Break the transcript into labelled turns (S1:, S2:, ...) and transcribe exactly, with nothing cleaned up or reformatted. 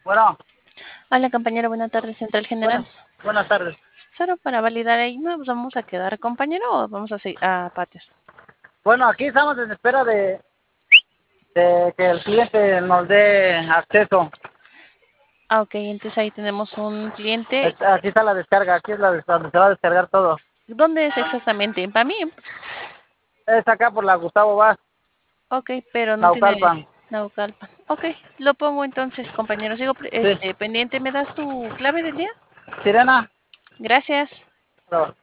S1: Bueno,
S2: Hola compañero, buenas tardes, Central General.
S1: buenas, buenas tardes.
S2: Solo para validar ahí, ¿nos vamos a quedar compañero o vamos a seguir a patios?
S1: Bueno, aquí estamos en espera de, de que el cliente nos dé acceso.
S2: Ah, ok, entonces ahí tenemos un cliente.
S1: Es- Aquí está la descarga, aquí es la des- donde se va a descargar todo.
S2: ¿Dónde es exactamente? En Pamí.
S1: Es acá por la Gustavo Vaz,
S2: Ok, pero no tiene
S1: Naucalpan.
S2: Naucalpan. Ok, lo pongo entonces, compañero. Sigo
S1: Sí.
S2: este, pendiente. ¿Me das tu clave del día?
S1: Sirena.
S2: Gracias.
S1: Pero-